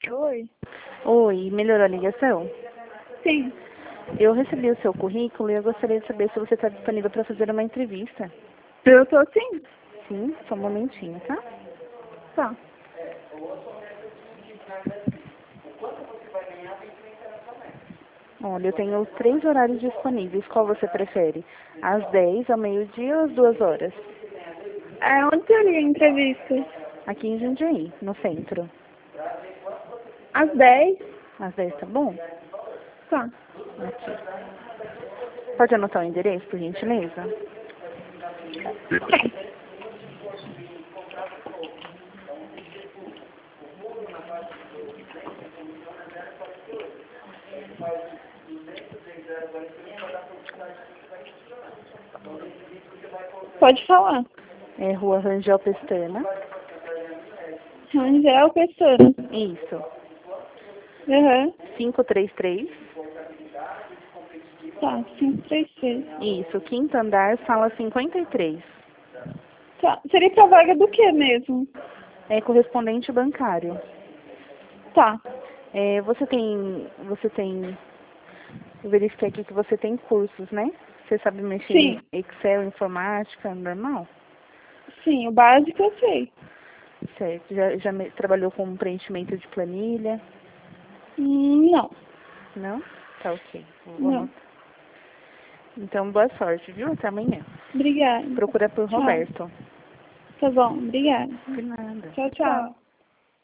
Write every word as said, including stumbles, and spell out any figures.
Oi. Oi, melhorou a ligação? Sim. Eu recebi o seu currículo e eu gostaria de saber se você está disponível para fazer uma entrevista. Eu tô sim. Sim, só um momentinho, tá? Tá. Olha, eu tenho os três horários disponíveis. Qual você prefere? Às dez, ao meio-dia ou às duas horas? É, onde seria a entrevista? Aqui em Jundiaí, no centro. Às dez? Às dez, tá bom? Tá. Aqui. Pode anotar o endereço, por gentileza? Pode falar. É Rua Rangel Pestana. Rangel Pestana. Isso. Aham. quinhentos e trinta e três. Tá, cinco três seis. Isso, quinto andar, sala cinquenta e três. Tá. Seria pra vaga do que mesmo? É correspondente bancário. Tá. É, você tem, você tem, eu verifiquei aqui que você tem cursos, né? Você sabe mexer Sim. em Excel, informática, normal? Sim, o básico eu sei. Certo. Já, já me- trabalhou com preenchimento de planilha? Hum, não. Não? Tá ok. Vou Não. anotar. Então, boa sorte, viu? Até amanhã. Obrigada. Procura por Tchau. Roberto. Tá bom, obrigada. De nada. Tchau, tchau.